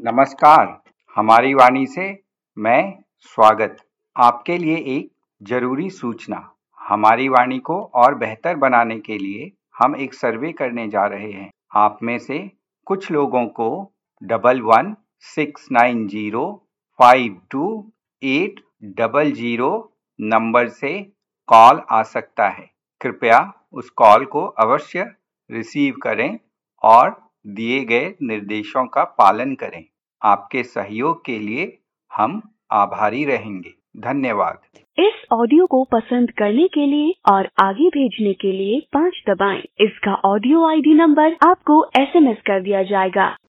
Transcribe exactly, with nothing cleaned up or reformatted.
नमस्कार, हमारी वाणी से मैं स्वागत। आपके लिए एक जरूरी सूचना। हमारी वाणी को और बेहतर बनाने के लिए हम एक सर्वे करने जा रहे हैं। आप में से कुछ लोगों को double one six nine zero five two eight double zero number से कॉल आ सकता है। कृपया उस कॉल को अवश्य रिसीव करें और दिए गए निर्देशों का पालन करें। आपके सहयोग के लिए हम आभारी रहेंगे। धन्यवाद। इस ऑडियो को पसंद करने के लिए और आगे भेजने के लिए पाँच दबाएं। इसका ऑडियो आईडी नंबर आपको एसएमएस कर दिया जाएगा।